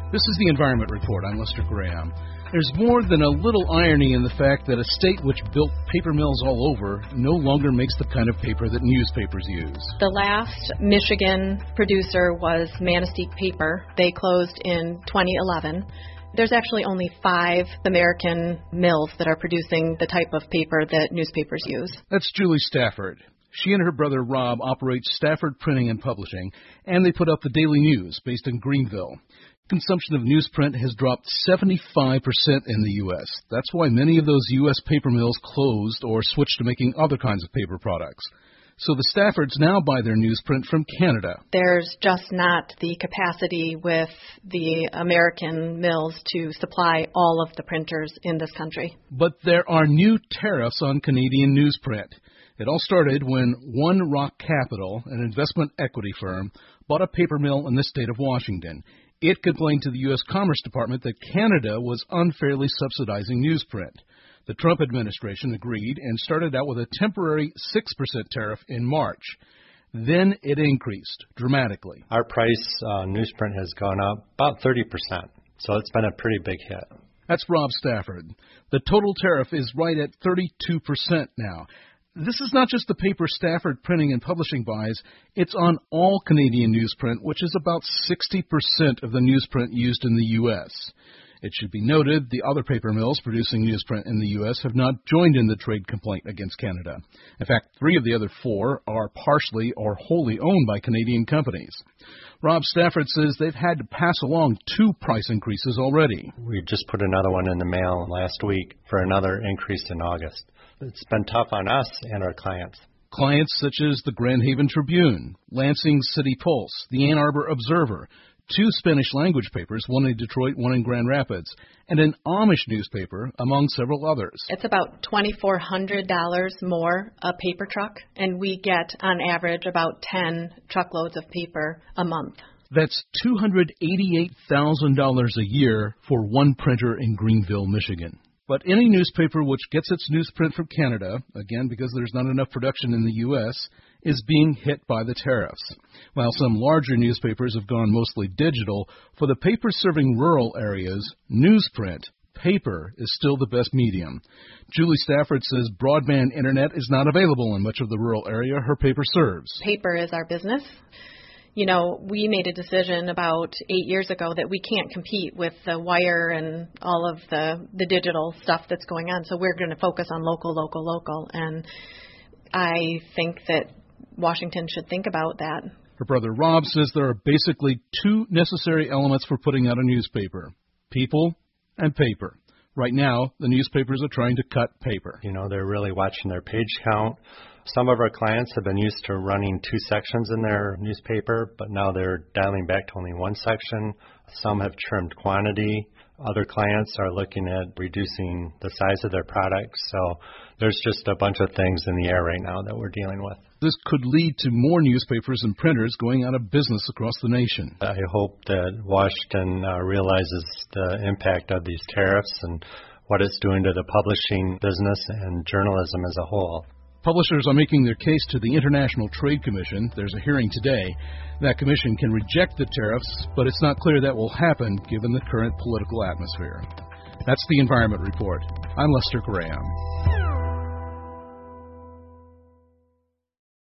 This is the Environment Report. I'm Lester Graham. There's more than a little irony in the fact that a state which built paper mills all over no longer makes the kind of paper that newspapers use. The last Michigan producer was Manistee Paper. They closed in 2011. There's actually only 5 American mills that are producing the type of paper that newspapers use. That's Julie Stafford. She and her brother Rob operate Stafford Printing and Publishing, and they put out the Daily News based in Greenville. Consumption of newsprint has dropped 75% in the U.S. That's why many of those U.S. paper mills closed or switched to making other kinds of paper products. So the Staffords now buy their newsprint from Canada. There's just not the capacity with the American mills to supply all of the printers in this country. But there are new tariffs on Canadian newsprint. It all started when One Rock Capital, an investment equity firm, bought a paper mill in the state of Washington. It complained to the U.S. Commerce Department that Canada was unfairly subsidizing newsprint. The Trump administration agreed and started out with a temporary 6% tariff in March. Then it increased dramatically. Our price on newsprint has gone up about 30%, so it's been a pretty big hit. That's Rob Stafford. The total tariff is right at 32% now. This is not just the paper Stafford Printing and Publishing buys. It's on all Canadian newsprint, which is about 60% of the newsprint used in the U.S. It should be noted the other paper mills producing newsprint in the U.S. have not joined in the trade complaint against Canada. In fact, 3 of the other 4 are partially or wholly owned by Canadian companies. Rob Stafford says they've had to pass along 2 price increases already. We just put another one in the mail last week for another increase in August. It's been tough on us and our clients. Clients such as the Grand Haven Tribune, Lansing City Pulse, the Ann Arbor Observer, 2 Spanish-language papers, one in Detroit, one in Grand Rapids, and an Amish newspaper, among several others. It's about $2,400 more a paper truck, and we get, on average, about 10 truckloads of paper a month. That's $288,000 a year for one printer in Greenville, Michigan. But any newspaper which gets its newsprint from Canada, again because there's not enough production in the U.S., is being hit by the tariffs. While some larger newspapers have gone mostly digital, for the papers serving rural areas, newsprint, paper, is still the best medium. Julie Stafford says broadband internet is not available in much of the rural area her paper serves. Paper is our business. You know, we made a decision about 8 years ago that we can't compete with the wire and all of the digital stuff that's going on, so we're going to focus on local. And I think that Washington should think about that. Her brother Rob says there are basically 2 necessary elements for putting out a newspaper: people and paper. Right now, the newspapers are trying to cut paper. You know, they're really watching their page count. Some of our clients have been used to running 2 sections in their newspaper, but now they're dialing back to only 1 section. Some have trimmed quantity. Other clients are looking at reducing the size of their products. So there's just a bunch of things in the air right now that we're dealing with. This could lead to more newspapers and printers going out of business across the nation. I hope that Washington realizes the impact of these tariffs and what it's doing to the publishing business and journalism as a whole. Publishers are making their case to the International Trade Commission. There's a hearing today. That commission can reject the tariffs, but it's not clear that will happen given the current political atmosphere. That's the Environment Report. I'm Lester Graham.